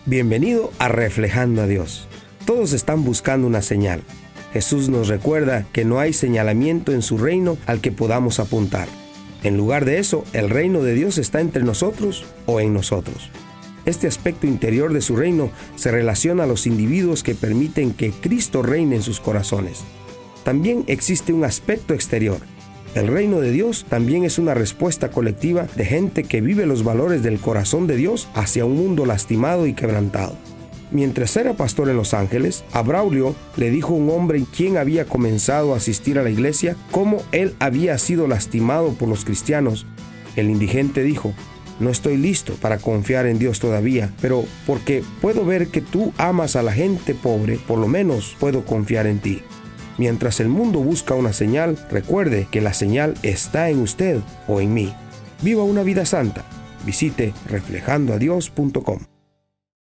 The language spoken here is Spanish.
Bienvenido a Reflejando a Dios. Todos están buscando una señal. Jesús nos recuerda que no hay señalamiento en su reino al que podamos apuntar. En lugar de eso, el reino de Dios está entre nosotros o en nosotros. Este aspecto interior de su reino se relaciona a los individuos que permiten que Cristo reine en sus corazones. También existe un aspecto exterior. El reino de Dios también es una respuesta colectiva de gente que vive los valores del corazón de Dios hacia un mundo lastimado y quebrantado. Mientras era pastor en Los Ángeles, a Braulio le dijo un hombre quien había comenzado a asistir a la iglesia cómo él había sido lastimado por los cristianos. El indigente dijo: "No estoy listo para confiar en Dios todavía, pero porque puedo ver que tú amas a la gente pobre, por lo menos puedo confiar en ti". Mientras el mundo busca una señal, recuerde que la señal está en usted o en mí. Viva una vida santa. Visite reflejandoadios.com.